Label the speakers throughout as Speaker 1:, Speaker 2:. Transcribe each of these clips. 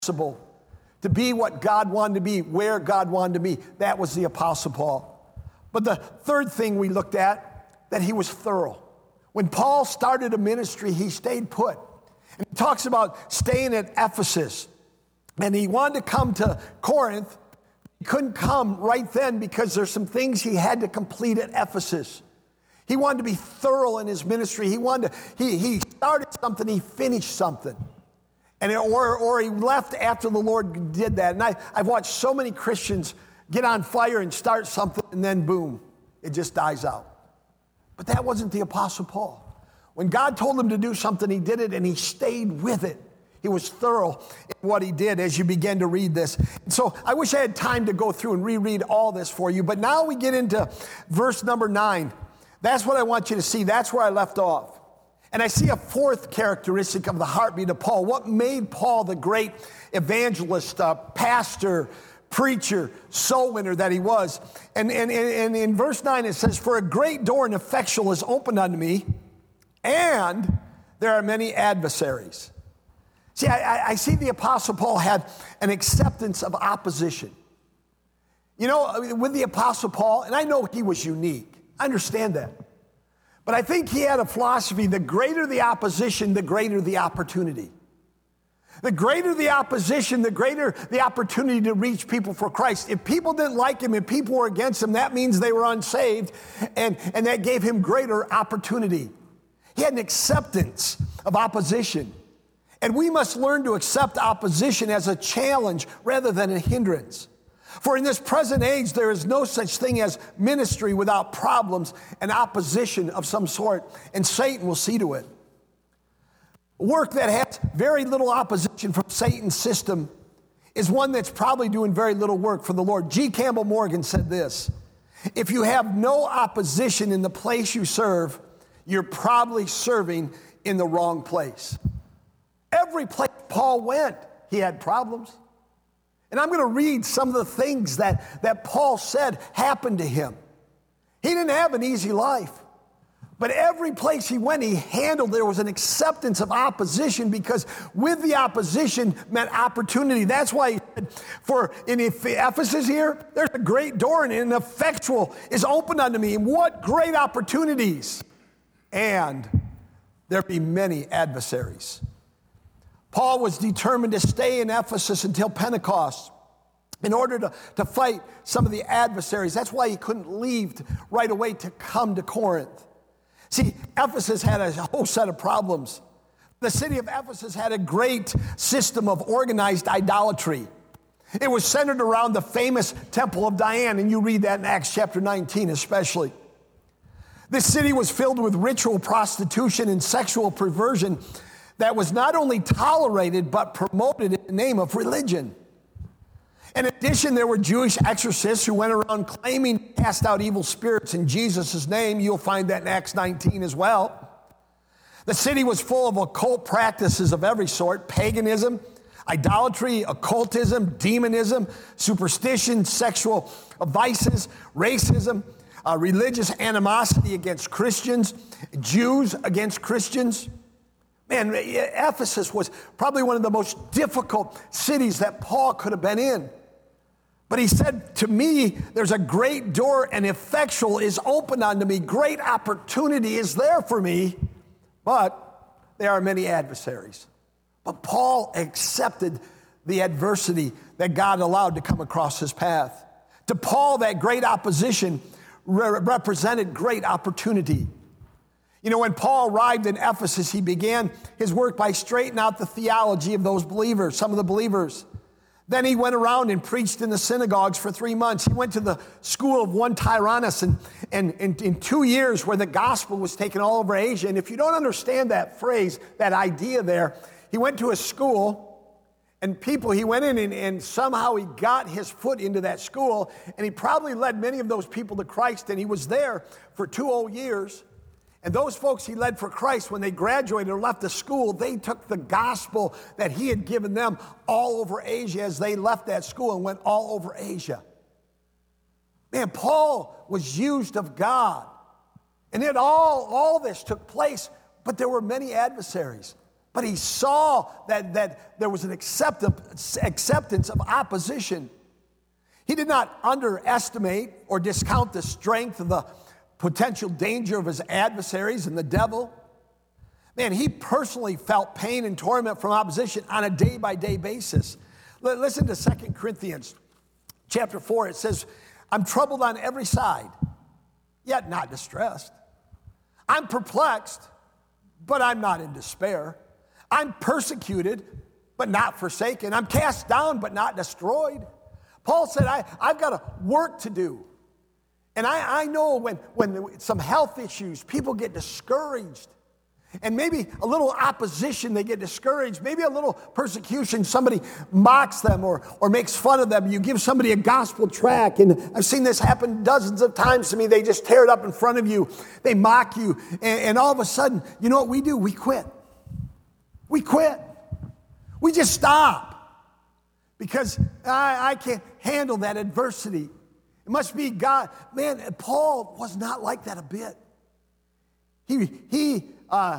Speaker 1: impossible to be what God wanted to be, where God wanted to be. That was the Apostle Paul. But the third thing we looked at, that he was thorough. When Paul started a ministry, he stayed put. And he talks about staying at Ephesus. And he wanted to come to Corinth. He couldn't come right then because there's some things he had to complete at Ephesus. He wanted to be thorough in his ministry. He started something, he finished something. Or he left after the Lord did that. And I've watched so many Christians get on fire and start something, and then boom, it just dies out. But that wasn't the Apostle Paul. When God told him to do something, he did it, and he stayed with it. He was thorough in what he did as you begin to read this. So I wish I had time to go through and reread all this for you. But now we get into verse number 9. That's what I want you to see. That's where I left off. And I see a fourth characteristic of the heartbeat of Paul. What made Paul the great evangelist, pastor, preacher, soul winner that he was? And in verse 9 it says, "For a great door and effectual is opened unto me, and there are many adversaries." See, I see the Apostle Paul had an acceptance of opposition. You know, with the Apostle Paul, and I know he was unique. I understand that. But I think he had a philosophy: the greater the opposition, the greater the opportunity. The greater the opposition, the greater the opportunity to reach people for Christ. If people didn't like him, if people were against him, that means they were unsaved, and that gave him greater opportunity. He had an acceptance of opposition. And we must learn to accept opposition as a challenge rather than a hindrance. For in this present age, there is no such thing as ministry without problems and opposition of some sort, and Satan will see to it. Work that has very little opposition from Satan's system is one that's probably doing very little work for the Lord. G. Campbell Morgan said this: "If you have no opposition in the place you serve, you're probably serving in the wrong place." Every place Paul went, he had problems. And I'm going to read some of the things that Paul said happened to him. He didn't have an easy life. But every place he went, he handled, there was an acceptance of opposition, because with the opposition meant opportunity. That's why he said, for in Ephesus here, there's a great door and an effectual is opened unto me. And what great opportunities. And there be many adversaries. Paul was determined to stay in Ephesus until Pentecost in order to fight some of the adversaries. That's why he couldn't leave right away to come to Corinth. See, Ephesus had a whole set of problems. The city of Ephesus had a great system of organized idolatry. It was centered around the famous Temple of Diana, and you read that in Acts chapter 19 especially. This city was filled with ritual prostitution and sexual perversion that was not only tolerated, but promoted in the name of religion. In addition, there were Jewish exorcists who went around claiming to cast out evil spirits in Jesus' name. You'll find that in Acts 19 as well. The city was full of occult practices of every sort: paganism, idolatry, occultism, demonism, superstition, sexual vices, racism, religious animosity against Christians, Jews against Christians. Man, Ephesus was probably one of the most difficult cities that Paul could have been in. But he said, to me, there's a great door and effectual is open unto me. Great opportunity is there for me, but there are many adversaries. But Paul accepted the adversity that God allowed to come across his path. To Paul, that great opposition represented great opportunity. You know, when Paul arrived in Ephesus, he began his work by straightening out the theology of those believers, some of the believers. Then he went around and preached in the synagogues for 3 months. He went to the school of one Tyrannus, and in 2 years where the gospel was taken all over Asia. And if you don't understand that phrase, that idea there, he went to a school, and he went in and somehow he got his foot into that school, and he probably led many of those people to Christ, and he was there for 2 whole years. And those folks he led for Christ, when they graduated or left the school, they took the gospel that he had given them all over Asia as they left that school and went all over Asia. Man, Paul was used of God. And it all this took place, but there were many adversaries. But he saw that there was an acceptance of opposition. He did not underestimate or discount the strength of the potential danger of his adversaries and the devil. Man, he personally felt pain and torment from opposition on a day-by-day basis. Listen to 2 Corinthians chapter 4. It says, I'm troubled on every side, yet not distressed. I'm perplexed, but I'm not in despair. I'm persecuted, but not forsaken. I'm cast down, but not destroyed. Paul said, I've got a work to do. And I know when some health issues, people get discouraged. And maybe a little opposition, they get discouraged. Maybe a little persecution, somebody mocks them or makes fun of them. You give somebody a gospel tract, and I've seen this happen dozens of times to me. They just tear it up in front of you. They mock you. And all of a sudden, you know what we do? We quit. We quit. We just stop. Because I can't handle that adversity. It must be God. Man, Paul was not like that a bit. He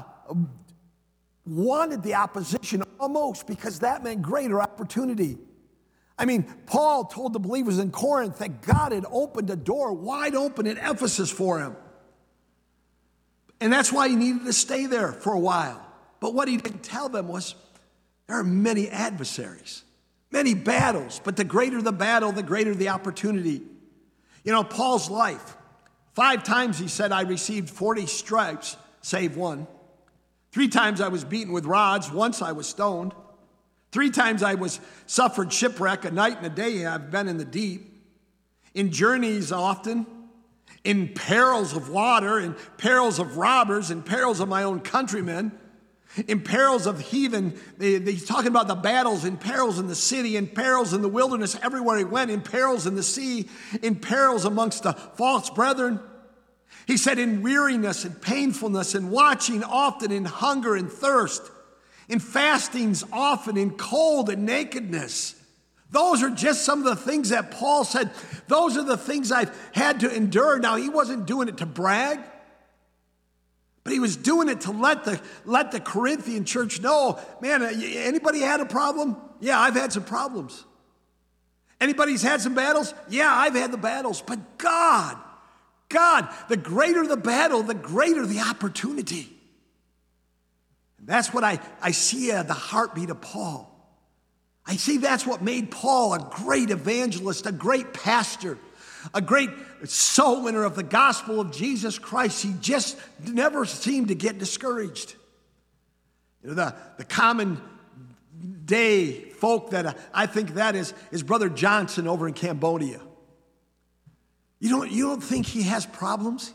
Speaker 1: wanted the opposition almost because that meant greater opportunity. I mean, Paul told the believers in Corinth that God had opened a door wide open in Ephesus for him. And that's why he needed to stay there for a while. But what he didn't tell them was there are many adversaries, many battles, but the greater the battle, the greater the opportunity. You know, Paul's life, 5 times he said, I received 40 stripes, save one. 3 times I was beaten with rods. Once I was stoned. 3 times I suffered shipwreck, a night and a day I've been in the deep. In journeys often, in perils of water, in perils of robbers, in perils of my own countrymen, in perils of heathen. He's talking about the battles, in perils in the city, in perils in the wilderness, everywhere he went, in perils in the sea, in perils amongst the false brethren. He said in weariness and painfulness, and watching often, in hunger and thirst, in fastings often, in cold and nakedness. Those are just some of the things that Paul said. Those are the things I've had to endure. Now, he wasn't doing it to brag, but he was doing it to let the Corinthian church know, man, anybody had a problem? Yeah, I've had some problems. Anybody's had some battles? Yeah, I've had the battles. But God, the greater the battle, the greater the opportunity. And that's what I see the heartbeat of Paul. I see that's what made Paul a great evangelist, a great pastor, a great soul winner of the gospel of Jesus Christ. He just never seemed to get discouraged. You know, the common day folk that I think that is Brother Johnson over in Cambodia. You don't think he has problems?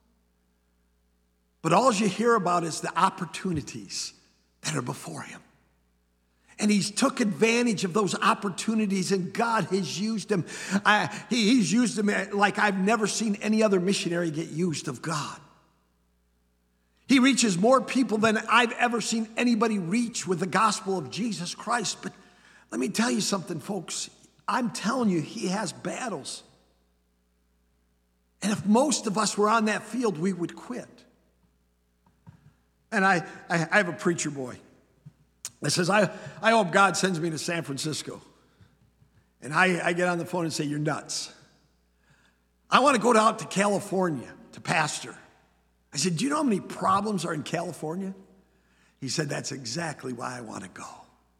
Speaker 1: But all you hear about is the opportunities that are before him. And he's took advantage of those opportunities, and God has used him. He's used him like I've never seen any other missionary get used of God. He reaches more people than I've ever seen anybody reach with the gospel of Jesus Christ. But let me tell you something, folks. I'm telling you, he has battles. And if most of us were on that field, we would quit. And I have a preacher boy that says, I hope God sends me to San Francisco. And I get on the phone and say, you're nuts. I want to go out to California to pastor. I said, do you know how many problems are in California? He said, that's exactly why I want to go.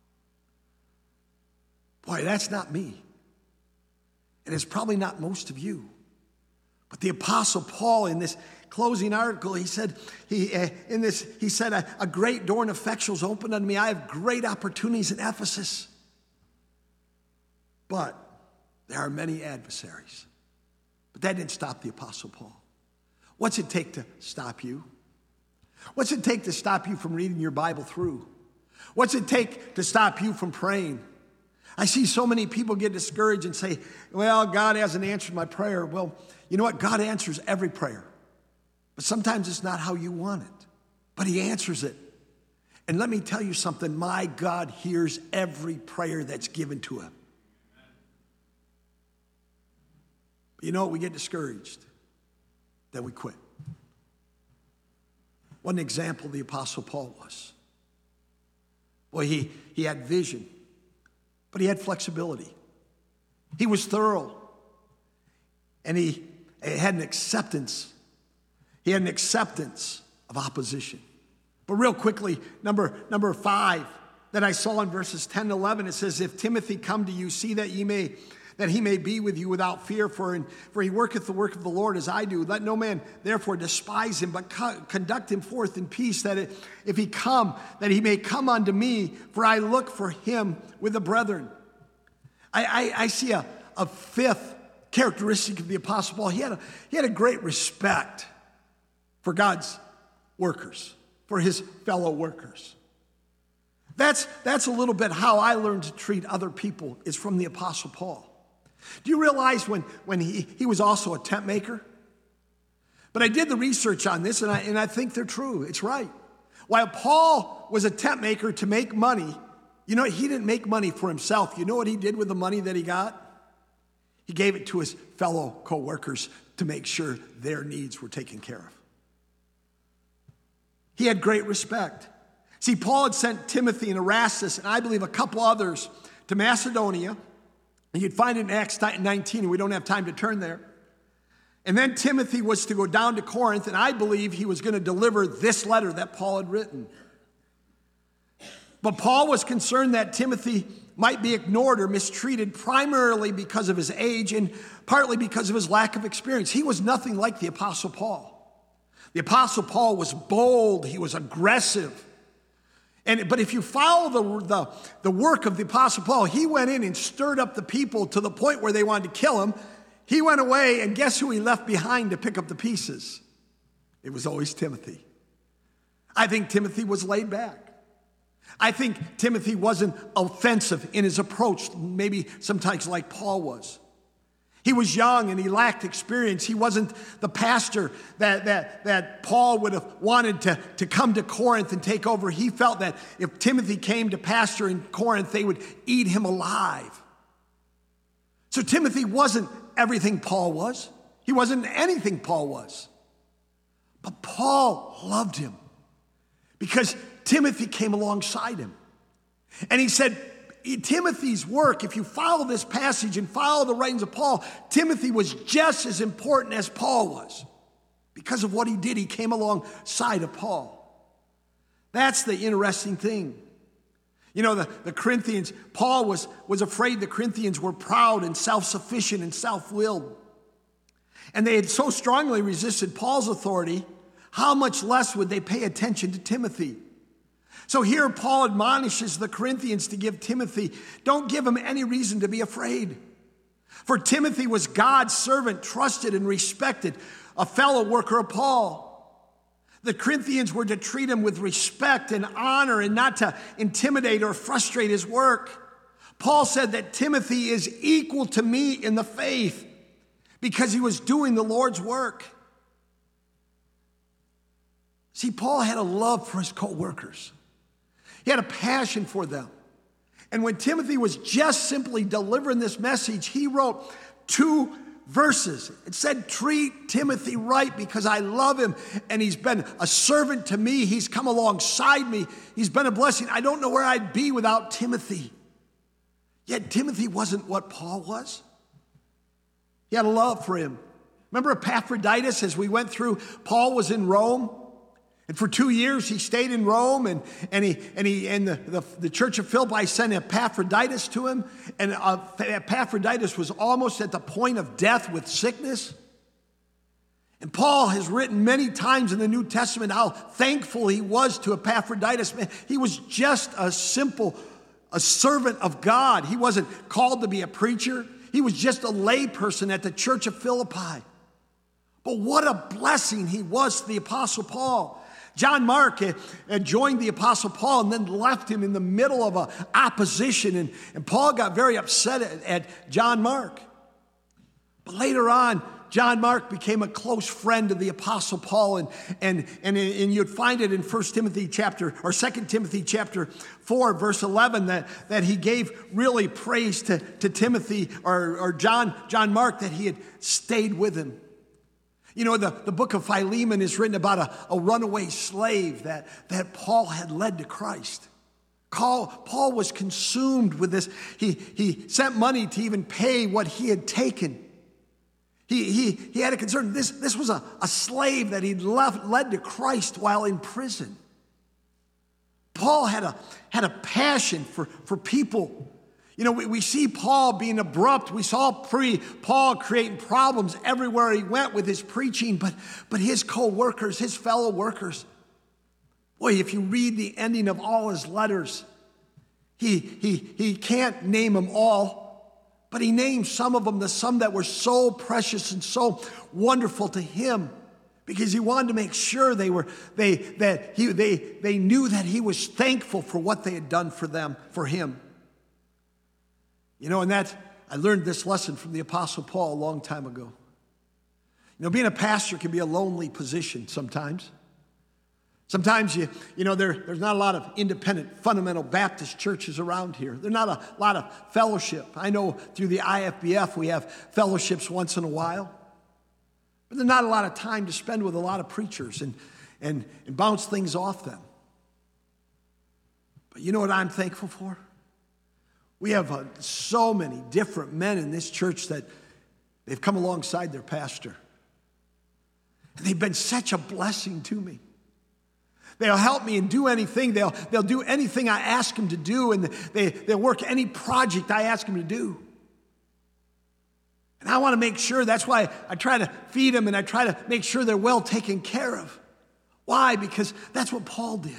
Speaker 1: Boy, that's not me. And it's probably not most of you. But the Apostle Paul, in this closing article, he said, a great door and effectual is opened unto me. I have great opportunities in Ephesus. But there are many adversaries. But that didn't stop the Apostle Paul. What's it take to stop you? What's it take to stop you from reading your Bible through? What's it take to stop you from praying? I see so many people get discouraged and say, well, God hasn't answered my prayer. Well, you know what? God answers every prayer. But sometimes it's not how you want it. But he answers it. And let me tell you something. My God hears every prayer that's given to him. But you know what? We get discouraged. Then we quit. What an example the Apostle Paul was. Boy, he had vision, but he had flexibility. He was thorough, and he had an acceptance. He had an acceptance of opposition. But real quickly, number 5 that I saw in verses 10 and 11, it says, if Timothy come to you, see that he may be with you without fear, for he worketh the work of the Lord as I do. Let no man therefore despise him, but conduct him forth in peace, that if he come, that he may come unto me, for I look for him with the brethren. I see a 5th characteristic of the Apostle Paul. He had a great respect for God's workers, for his fellow workers. That's a little bit how I learned to treat other people, is from the Apostle Paul. Do you realize when he was also a tent maker? But I did the research on this, and I think they're true. It's right. While Paul was a tent maker to make money, he didn't make money for himself. You know what he did with the money that he got? He gave it to his fellow co-workers to make sure their needs were taken care of. He had great respect. See, Paul had sent Timothy and Erastus, and I believe a couple others, to Macedonia. And you'd find it in Acts 19, and we don't have time to turn there. And then Timothy was to go down to Corinth, and I believe he was going to deliver this letter that Paul had written. But Paul was concerned that Timothy might be ignored or mistreated, primarily because of his age and partly because of his lack of experience. He was nothing like the Apostle Paul. The Apostle Paul was bold. He was aggressive. But if you follow the work of the Apostle Paul, he went in and stirred up the people to the point where they wanted to kill him. He went away, and guess who he left behind to pick up the pieces? It was always Timothy. I think Timothy was laid back. I think Timothy wasn't offensive in his approach, maybe sometimes like Paul was. He was young and he lacked experience. He wasn't the pastor that Paul would have wanted to come to Corinth and take over. He felt that if Timothy came to pastor in Corinth, they would eat him alive. So Timothy wasn't everything Paul was. He wasn't anything Paul was. But Paul loved him because Timothy came alongside him. And he said, Timothy's work, if you follow this passage and follow the writings of Paul, Timothy was just as important as Paul was. Because of what he did, he came alongside of Paul. That's the interesting thing. The Corinthians, Paul was afraid the Corinthians were proud and self-sufficient and self-willed. And they had so strongly resisted Paul's authority, how much less would they pay attention to Timothy? So here Paul admonishes the Corinthians to give Timothy, don't give him any reason to be afraid. For Timothy was God's servant, trusted and respected, a fellow worker of Paul. The Corinthians were to treat him with respect and honor and not to intimidate or frustrate his work. Paul said that Timothy is equal to me in the faith because he was doing the Lord's work. See, Paul had a love for his co-workers. He had a passion for them. And when Timothy was just simply delivering this message, he wrote 2 verses. It said, treat Timothy right because I love him and he's been a servant to me. He's come alongside me. He's been a blessing. I don't know where I'd be without Timothy. Yet Timothy wasn't what Paul was. He had a love for him. Remember Epaphroditus as we went through? Paul was in Rome. And for 2 years, he stayed in Rome, and the church of Philippi sent Epaphroditus to him. And Epaphroditus was almost at the point of death with sickness. And Paul has written many times in the New Testament how thankful he was to Epaphroditus. Man, he was just a servant of God. He wasn't called to be a preacher. He was just a lay person at the church of Philippi. But what a blessing he was to the Apostle Paul. John Mark had joined the Apostle Paul and then left him in the middle of an opposition. And Paul got very upset at John Mark. But later on, John Mark became a close friend of the Apostle Paul. And you'd find it in 2 Timothy chapter 4, verse 11, that he gave really praise to Timothy or John Mark that he had stayed with him. The book of Philemon is written about a runaway slave that Paul had led to Christ, Paul was consumed with this. He sent money to even pay what he had taken. He had a concern. This was a slave that he'd led to Christ while in prison. Paul had a passion for people. We see Paul being abrupt. We saw Paul creating problems everywhere he went with his preaching, but his co-workers, his fellow workers, boy, if you read the ending of all his letters, he can't name them all, but he named some of them, some that were so precious and so wonderful to him, because he wanted to make sure they knew that he was thankful for what they had done for him. And I learned this lesson from the Apostle Paul a long time ago. Being a pastor can be a lonely position sometimes. Sometimes there's not a lot of independent fundamental Baptist churches around here. There's not a lot of fellowship. I know through the IFBF we have fellowships once in a while, but there's not a lot of time to spend with a lot of preachers and bounce things off them. But you know what I'm thankful for? We have so many different men in this church that they've come alongside their pastor. And they've been such a blessing to me. They'll help me and do anything. They'll do anything I ask them to do, and they'll work any project I ask them to do. And I want to make sure, that's why I try to feed them and I try to make sure they're well taken care of. Why? Because that's what Paul did.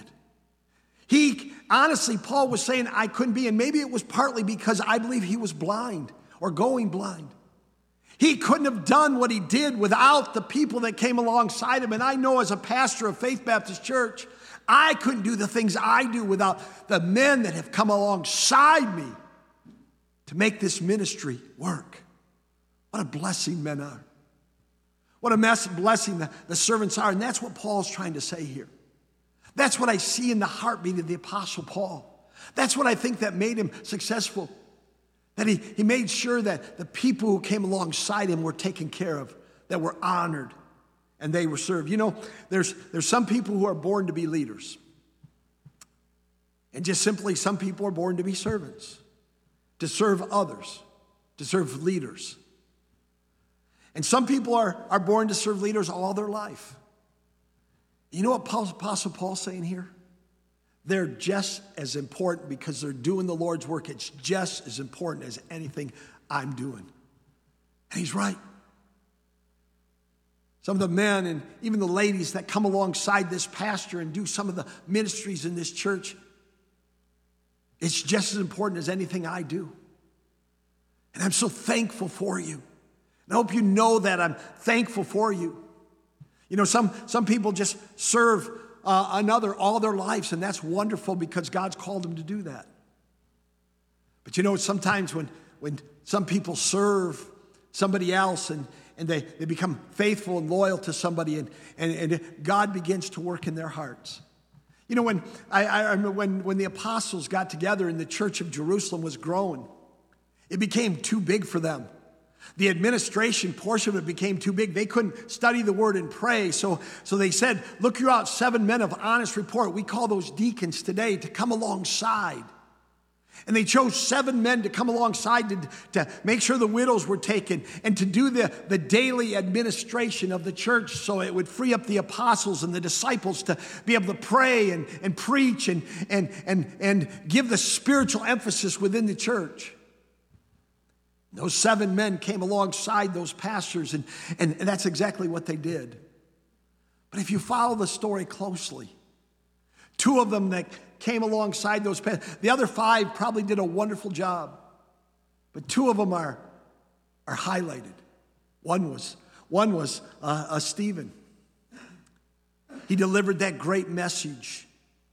Speaker 1: Honestly, Paul was saying I couldn't be, and maybe it was partly because I believe he was blind or going blind. He couldn't have done what he did without the people that came alongside him. And I know as a pastor of Faith Baptist Church, I couldn't do the things I do without the men that have come alongside me to make this ministry work. What a blessing men are. What a blessing the servants are. And that's what Paul's trying to say here. That's what I see in the heartbeat of the Apostle Paul. That's what I think that made him successful. That he made sure that the people who came alongside him were taken care of, that were honored, and they were served. There's some people who are born to be leaders. And just simply, some people are born to be servants, to serve others, to serve leaders. And some people are born to serve leaders all their life. You know what Apostle Paul's saying here? They're just as important because they're doing the Lord's work. It's just as important as anything I'm doing. And he's right. Some of the men and even the ladies that come alongside this pastor and do some of the ministries in this church, it's just as important as anything I do. And I'm so thankful for you. And I hope you know that I'm thankful for you. Some people just serve another all their lives, and that's wonderful because God's called them to do that. But sometimes when some people serve somebody else and they become faithful and loyal to somebody and God begins to work in their hearts. When I remember when the apostles got together and the church of Jerusalem was growing, it became too big for them. The administration portion of it became too big. They couldn't study the word and pray. So they said, look you out 7 men of honest report. We call those deacons today to come alongside. And they chose 7 men to come alongside to make sure the widows were taken and to do the daily administration of the church so it would free up the apostles and the disciples to be able to pray and preach and give the spiritual emphasis within the church. Those 7 men came alongside those pastors, and that's exactly what they did. But if you follow the story closely, 2 of them that came alongside those pastors, the other 5 probably did a wonderful job, but 2 of them are highlighted. One was Stephen. He delivered that great message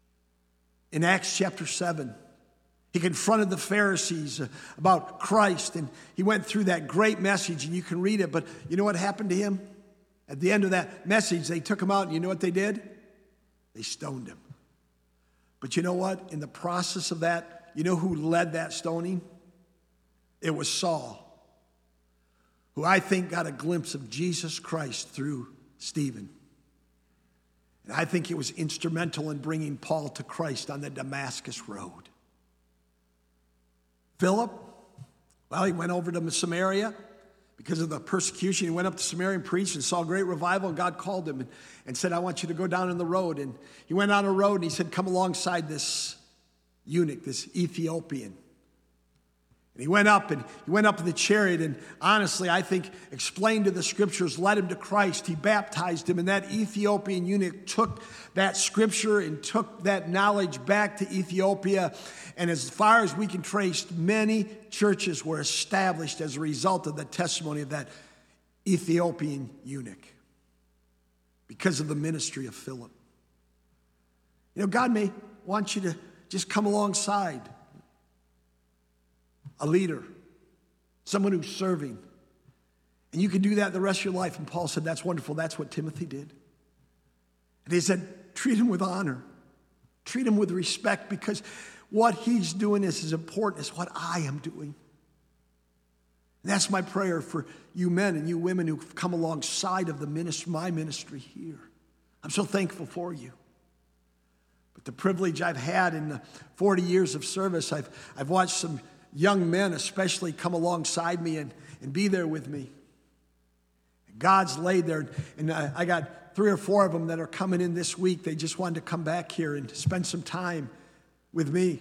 Speaker 1: in Acts chapter 7. He confronted the Pharisees about Christ, and he went through that great message, and you can read it. But you know what happened to him? At the end of that message, they took him out, and you know what they did? They stoned him. But you know what? In the process of that, you know who led that stoning? It was Saul, who I think got a glimpse of Jesus Christ through Stephen. And I think it was instrumental in bringing Paul to Christ on the Damascus road. Philip, well, he went over to Samaria because of the persecution. He went up to Samaria and preached and saw a great revival, and God called him and said, I want you to go down on the road. And he went on a road, and he said, come alongside this eunuch, this Ethiopian. And he went up in the chariot, and honestly, I think explained to the scriptures, led him to Christ. He baptized him, and that Ethiopian eunuch took that scripture and took that knowledge back to Ethiopia. And as far as we can trace, many churches were established as a result of the testimony of that Ethiopian eunuch because of the ministry of Philip. You know, God may want you to just come alongside a leader, someone who's serving. And you can do that the rest of your life. And Paul said, that's wonderful. That's what Timothy did. And he said, treat him with honor. Treat him with respect, because what he's doing is as important as what I am doing. And that's my prayer for you men and you women who've come alongside of the ministry, my ministry here. I'm so thankful for you. But the privilege I've had in the 40 years of service, I've watched some young men especially come alongside me and be there with me. God's laid there, and I got 3 or 4 of them that are coming in this week. They just wanted to come back here and spend some time with me.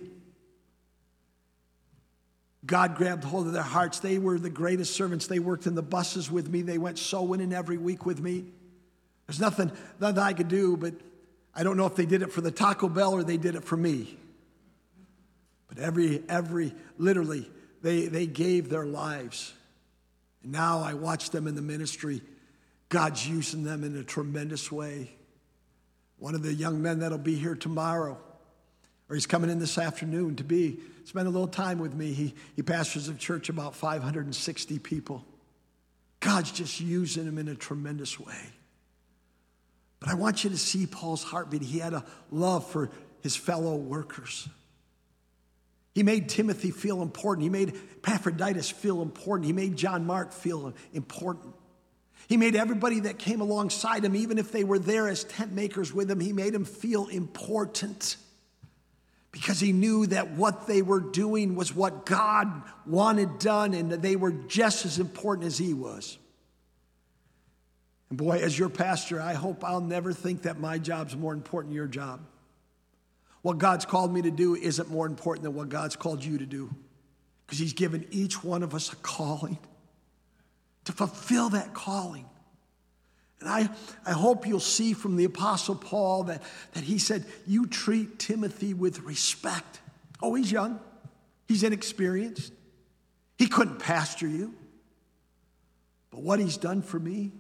Speaker 1: God grabbed hold of their hearts. They were the greatest servants. They worked in the buses with me. They went soul winning every week with me. There's nothing I could do, but I don't know if they did it for the Taco Bell or they did it for me. But literally, they gave their lives. And now I watch them in the ministry. God's using them in a tremendous way. One of the young men that'll be here tomorrow, or he's coming in this afternoon to spend a little time with me. He pastors a church about 560 people. God's just using him in a tremendous way. But I want you to see Paul's heartbeat. He had a love for his fellow workers. He made Timothy feel important. He made Epaphroditus feel important. He made John Mark feel important. He made everybody that came alongside him, even if they were there as tent makers with him, he made them feel important, because he knew that what they were doing was what God wanted done, and that they were just as important as he was. And boy, as your pastor, I hope I'll never think that my job's more important than your job. What God's called me to do isn't more important than what God's called you to do, because he's given each one of us a calling to fulfill that calling. And I hope you'll see from the Apostle Paul that he said, you treat Timothy with respect. Oh, he's young. He's inexperienced. He couldn't pastor you. But what he's done for me,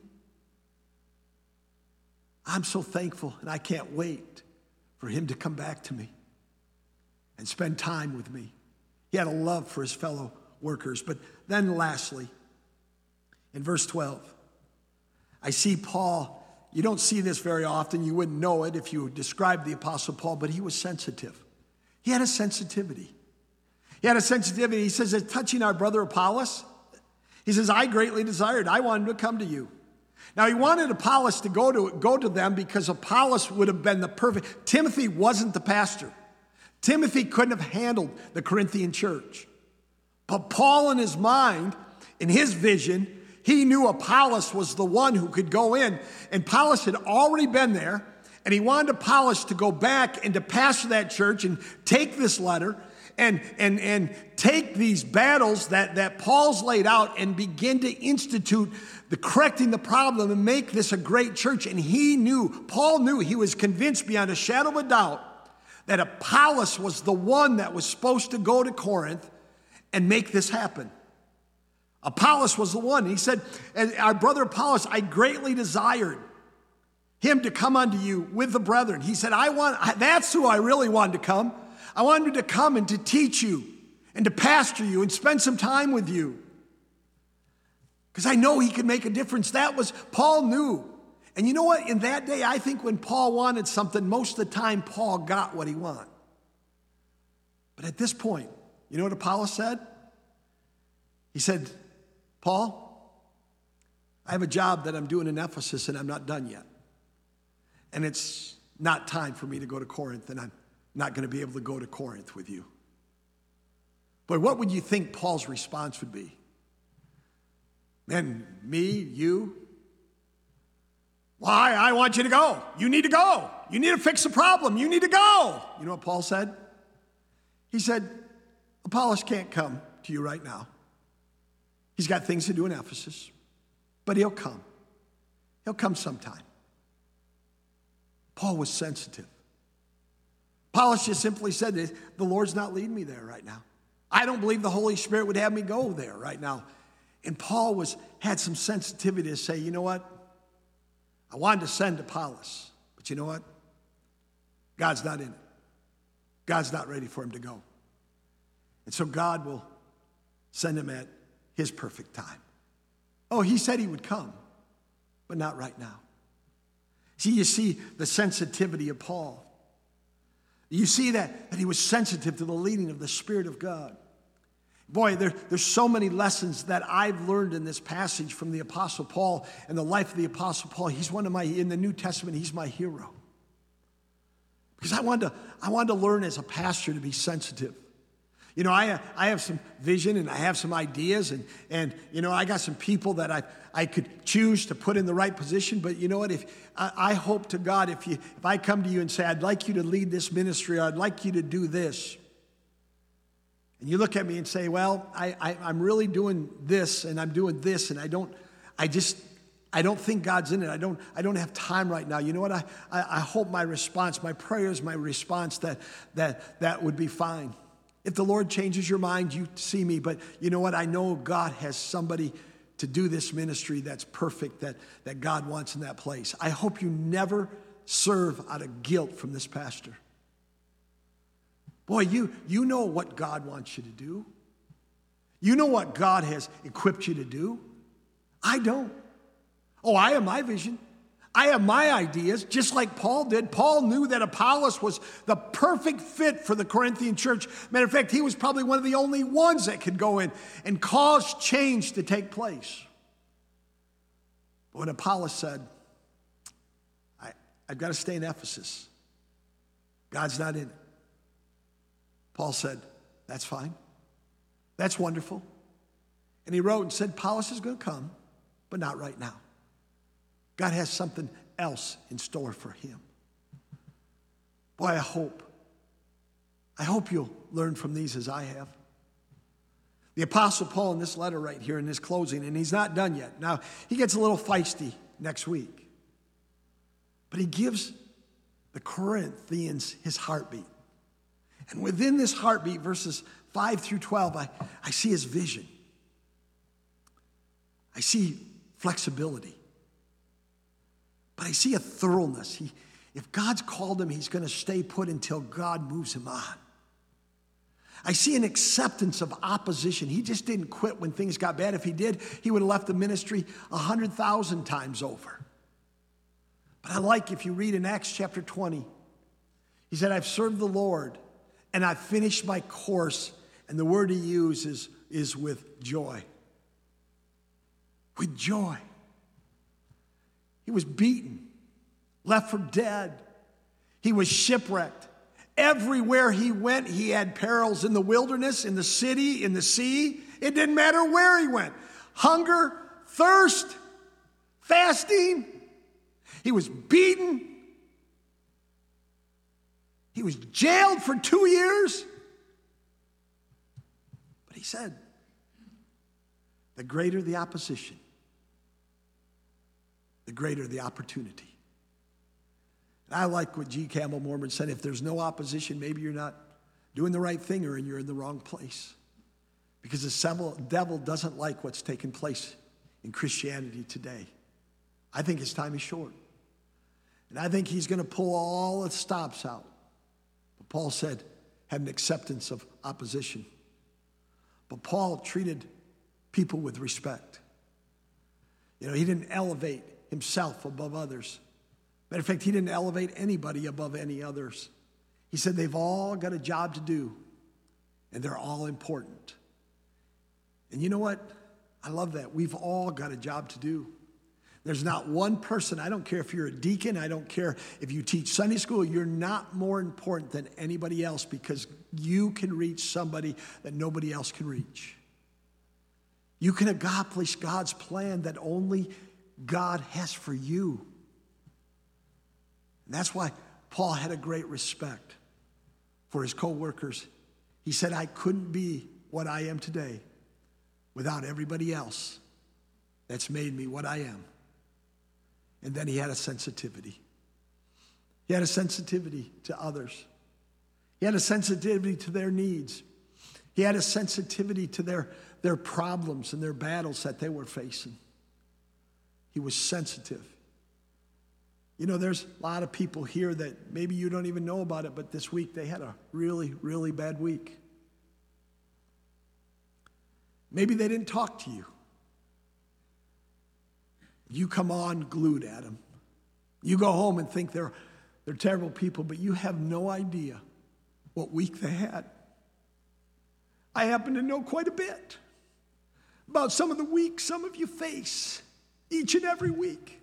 Speaker 1: I'm so thankful, and I can't wait for him to come back to me and spend time with me. He had a love for his fellow workers. But then lastly, in verse 12, I see Paul. You don't see this very often. You wouldn't know it if you described the Apostle Paul, but he was sensitive. He had a sensitivity. He says, as touching our brother Apollos, he says, I greatly desired. I wanted to come to you. Now, he wanted Apollos to go to them because Apollos would have been the perfect. Timothy wasn't the pastor. Timothy couldn't have handled the Corinthian church. But Paul, in his mind, in his vision, he knew Apollos was the one who could go in. And Apollos had already been there, and he wanted Apollos to go back and to pastor that church and take this letter and take these battles that Paul's laid out and begin to institute the correcting the problem and make this a great church. And Paul knew, he was convinced beyond a shadow of a doubt that Apollos was the one that was supposed to go to Corinth and make this happen. Apollos was the one. He said, our brother Apollos, I greatly desired him to come unto you with the brethren. He said, that's who I really wanted to come. I wanted him to come and to teach you and to pastor you and spend some time with you, because I know he could make a difference. Paul knew. And you know what? In that day, I think when Paul wanted something, most of the time Paul got what he wanted. But at this point, you know what Apollos said? He said, Paul, I have a job that I'm doing in Ephesus and I'm not done yet. And it's not time for me to go to Corinth, and I'm not going to be able to go to Corinth with you. Boy, what would you think Paul's response would be? Man, me, you? Why? I want you to go. You need to go. You need to fix the problem. You need to go. You know what Paul said? He said, Apollos can't come to you right now. He's got things to do in Ephesus, but he'll come. He'll come sometime. Paul was sensitive. Apollos just simply said, the Lord's not leading me there right now. I don't believe the Holy Spirit would have me go there right now. And Paul had some sensitivity to say, you know what? I wanted to send Apollos, but you know what? God's not in it. God's not ready for him to go. And so God will send him at his perfect time. Oh, he said he would come, but not right now. See, you see the sensitivity of Paul. You see that he was sensitive to the leading of the Spirit of God. Boy, there's so many lessons that I've learned in this passage from the Apostle Paul and the life of the Apostle Paul. He's in the New Testament, he's my hero. Because I wanted to learn as a pastor to be sensitive. You know, I have some vision and I have some ideas and you know, I got some people that I could choose to put in the right position. But you know what? If I hope to God, if I come to you and say, I'd like you to lead this ministry, or I'd like you to do this, and you look at me and say, well, I'm really doing this and I'm doing this, and I don't think God's in it. I don't have time right now. You know what? I hope my response, my prayers, my response that would be fine. If the Lord changes your mind, you see me. But you know what? I know God has somebody to do this ministry that's perfect, that God wants in that place. I hope you never serve out of guilt from this pastor. Boy, you know what God wants you to do. You know what God has equipped you to do. I don't. Oh, I have my vision. I have my ideas, just like Paul did. Paul knew that Apollos was the perfect fit for the Corinthian church. Matter of fact, he was probably one of the only ones that could go in and cause change to take place. But when Apollos said, I've got to stay in Ephesus, God's not in it, Paul said, that's fine. That's wonderful. And he wrote and said, Apollos is going to come, but not right now. God has something else in store for him. Boy, I hope you'll learn from these as I have. The Apostle Paul in this letter right here in this closing, and he's not done yet. Now, he gets a little feisty next week. But he gives the Corinthians his heartbeat. And within this heartbeat, verses 5 through 12, I see his vision. I see flexibility. But I see a thoroughness. If God's called him, he's going to stay put until God moves him on. I see an acceptance of opposition. He just didn't quit when things got bad. If he did, he would have left the ministry 100,000 times over. But I like, if you read in Acts chapter 20, he said, I've served the Lord and I've finished my course. And the word he uses is with joy. With joy. He was beaten, left for dead. He was shipwrecked. Everywhere he went, he had perils in the wilderness, in the city, in the sea. It didn't matter where he went. Hunger, thirst, fasting. He was beaten. He was jailed for 2 years. But he said, the greater the opposition, the greater the opportunity. And I like what G. Campbell Mormon said, if there's no opposition, maybe you're not doing the right thing or you're in the wrong place. Because the devil doesn't like what's taking place in Christianity today. I think his time is short. And I think he's going to pull all the stops out. But Paul said, had an acceptance of opposition. But Paul treated people with respect. You know, he didn't elevate himself above others. Matter of fact, he didn't elevate anybody above any others. He said they've all got a job to do, and they're all important. And you know what? I love that. We've all got a job to do. There's not one person, I don't care if you're a deacon, I don't care if you teach Sunday school, you're not more important than anybody else because you can reach somebody that nobody else can reach. You can accomplish God's plan that only God has for you. And that's why Paul had a great respect for his co-workers. He said, I couldn't be what I am today without everybody else that's made me what I am. And then he had a sensitivity. He had a sensitivity to others. He had a sensitivity to their needs. He had a sensitivity to their problems and their battles that they were facing. He was sensitive. You know, there's a lot of people here that maybe you don't even know about it, but this week they had a really, really bad week. Maybe they didn't talk to you. You come on glued at them. You go home and think they're terrible people, but you have no idea what week they had. I happen to know quite a bit about some of the weeks some of you face each and every week.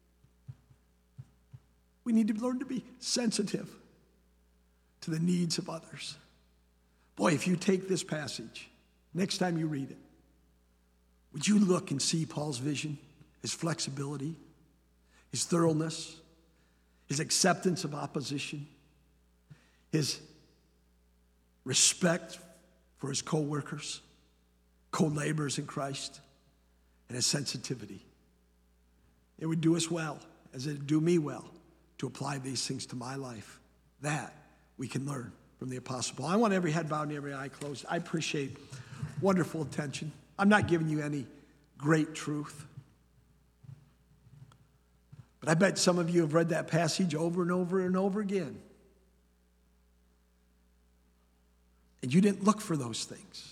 Speaker 1: We need to learn to be sensitive to the needs of others. Boy, if you take this passage, next time you read it, would you look and see Paul's vision? His flexibility, his thoroughness, his acceptance of opposition, his respect for his co-workers, co-laborers in Christ, and his sensitivity. It would do us well, as it would do me well, to apply these things to my life. That we can learn from the Apostle Paul. I want every head bowed and every eye closed. I appreciate wonderful attention. I'm not giving you any great truth. But I bet some of you have read that passage over and over and over again. And you didn't look for those things.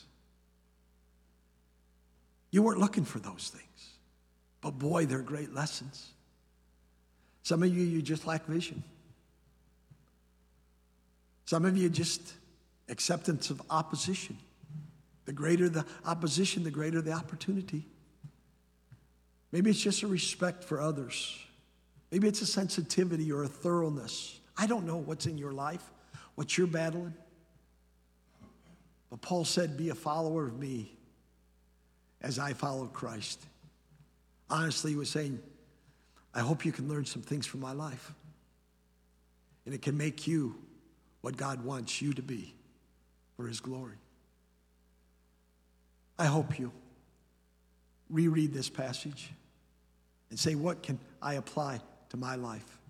Speaker 1: You weren't looking for those things. But boy, they're great lessons. Some of you just lack vision. Some of you just acceptance of opposition. The greater the opposition, the greater the opportunity. Maybe it's just a respect for others. Maybe it's a sensitivity or a thoroughness. I don't know what's in your life, what you're battling. But Paul said, be a follower of me as I follow Christ. Honestly, he was saying, I hope you can learn some things from my life. And it can make you what God wants you to be for his glory. I hope you reread this passage and say, what can I apply to my life?